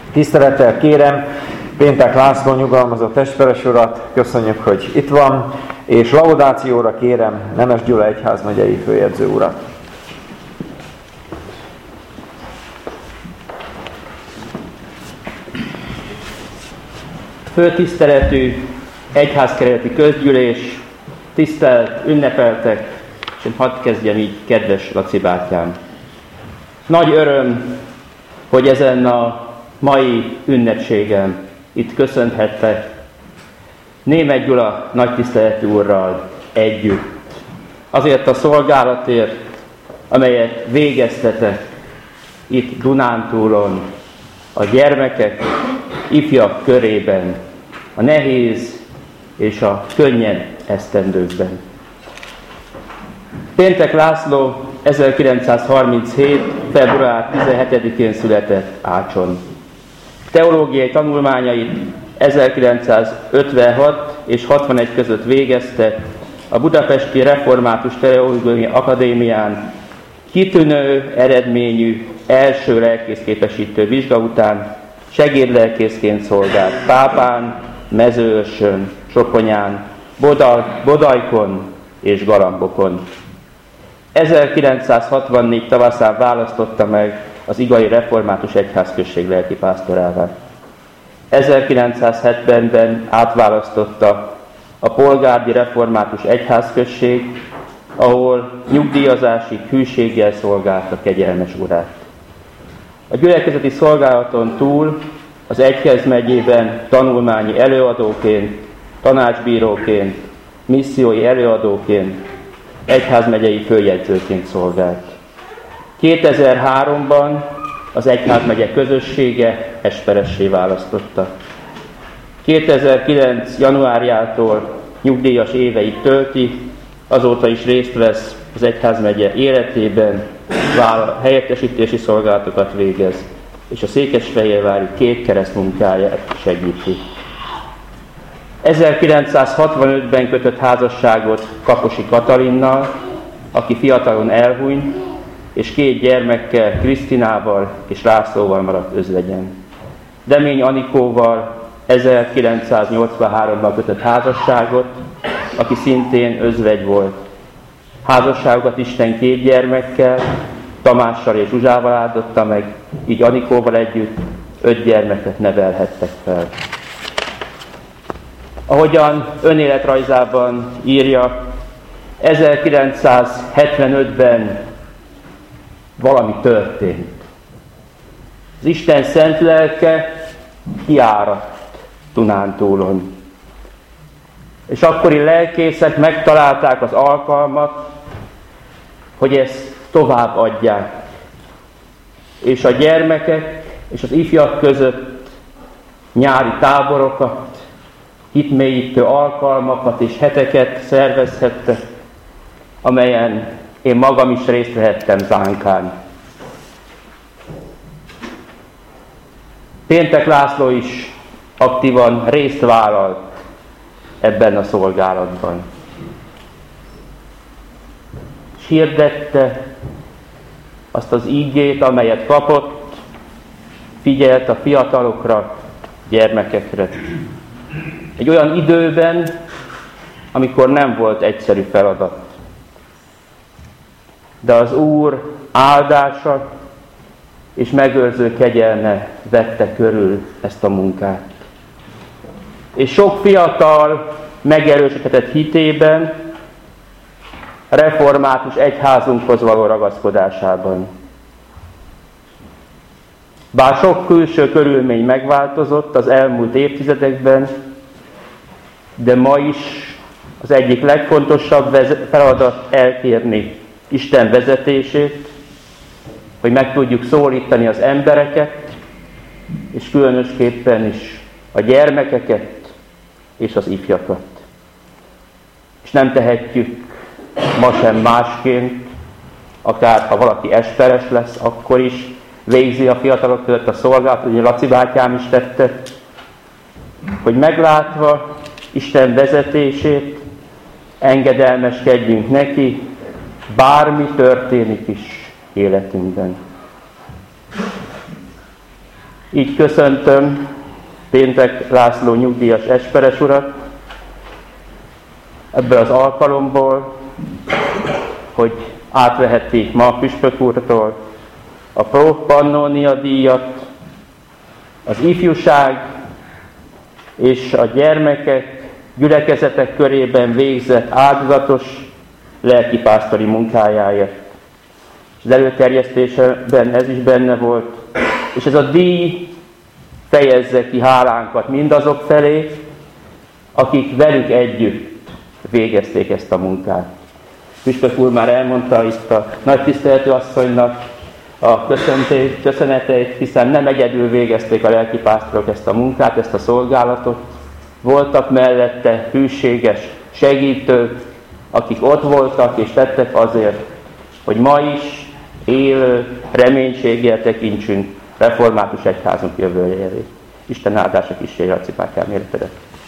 Tisztelettel kérem Péntek László nyugalmazó testveres urat, köszönjük, hogy itt van, és laudációra kérem Nemes Gyula egyházmegyei főjegyző urat. Főtiszteletű egyházkerületi közgyűlés, tisztelt ünnepeltek, és én hadd kezdjem így, kedves Laci bátyám. Nagy öröm, hogy ezen a mai ünnepségen itt köszönhettek Németh Gyula nagytiszteletű úrral együtt. Azért a szolgálatért, amelyet végeztetek itt Dunántúlon, a gyermekek, ifjak körében, a nehéz és a könnyen esztendőkben. Péntek László 1937. február 17-én született Ácson. Teológiai tanulmányait 1956 és 61 között végezte a Budapesti Református Teológiai Akadémián kitűnő eredményű első lelkészképesítő vizsga után segédlelkészként szolgált Pápán, Mezőörsön, Soponyán, Bodajkon és Galambokon. 1964 tavaszán választotta meg az Igai Református Egyházközség lelkipásztorává. 1970-ben átválasztotta a Polgárdi Református Egyházközség, ahol nyugdíjazásig hűséggel szolgálta kegyelmes urát. A gyülekezeti szolgálaton túl az egyházmegyében tanulmányi előadóként, tanácsbíróként, missziói előadóként, egyházmegyei főjegyzőként szolgált. 2003-ban az egyházmegye közössége esperessé választotta. 2009. januárjától nyugdíjas éveit tölti, azóta is részt vesz az egyházmegye életében, helyettesítési szolgálatokat végez, és a Székesfehérvári két keresztmunkáját segíti. 1965-ben kötött házasságot Kaposi Katalinnal, aki fiatalon elhunyt, és két gyermekkel, Krisztinával és Lászlóval maradt özvegyen. Demény Anikóval 1983-ban kötött házasságot, aki szintén özvegy volt. Házasságokat Isten két gyermekkel, Tamással és Zsuzsával áldotta meg, így Anikóval együtt 5 gyermeket nevelhettek fel. Ahogyan önéletrajzában írja, 1975-ben valami történt. Az Isten szent lelke kiáradt Dunántúlon. És akkori lelkészek megtalálták az alkalmat, hogy ezt tovább adják. És a gyermekek és az ifjak között nyári táborokat, hitmélyítő alkalmakat és heteket szervezhettek, amelyen én magam is részt vehettem zánkán. Péntek László is aktívan részt vállalt ebben a szolgálatban. És hirdette azt az ígét, amelyet kapott, figyelt a fiatalokra, gyermekekre. Egy olyan időben, amikor nem volt egyszerű feladat. De az Úr áldása és megőrző kegyelme vette körül ezt a munkát. És sok fiatal megerősödhetett hitében, református egyházunkhoz való ragaszkodásában. Bár sok külső körülmény megváltozott az elmúlt évtizedekben, de ma is az egyik legfontosabb feladat elkérni Isten vezetését, hogy meg tudjuk szólítani az embereket, és különösképpen is a gyermekeket és az ifjakat. És nem tehetjük ma sem másként, akár ha valaki esperes lesz, akkor is végzi a fiatalok között a szolgálatot, ugye Laci bátyám is tette, hogy meglátva Isten vezetését, engedelmeskedjünk neki, bármi történik is életünkben. Így köszöntöm Péntek László nyugdíjas esperes urat ebből az alkalomból, hogy átveheti ma püspök úrtól a Pro Pannonia díjat, az ifjúság és a gyermekek, gyülekezetek körében végzett áldozatos lelkipásztori munkájáért. Az előterjesztésben ez is benne volt, és ez a díj fejezze ki hálánkat mindazok felé, akik velük együtt végezték ezt a munkát. Püspök úr már elmondta itt a nagy tiszteletű asszonynak a köszöneteit, hiszen nem egyedül végezték a lelkipásztorok ezt a munkát, ezt a szolgálatot. Voltak mellette hűséges segítők, akik ott voltak és tettek azért, hogy ma is élő reménységgel tekintsünk református egyházunk jövője elé. Isten áldása kísérje a cipákám életedet.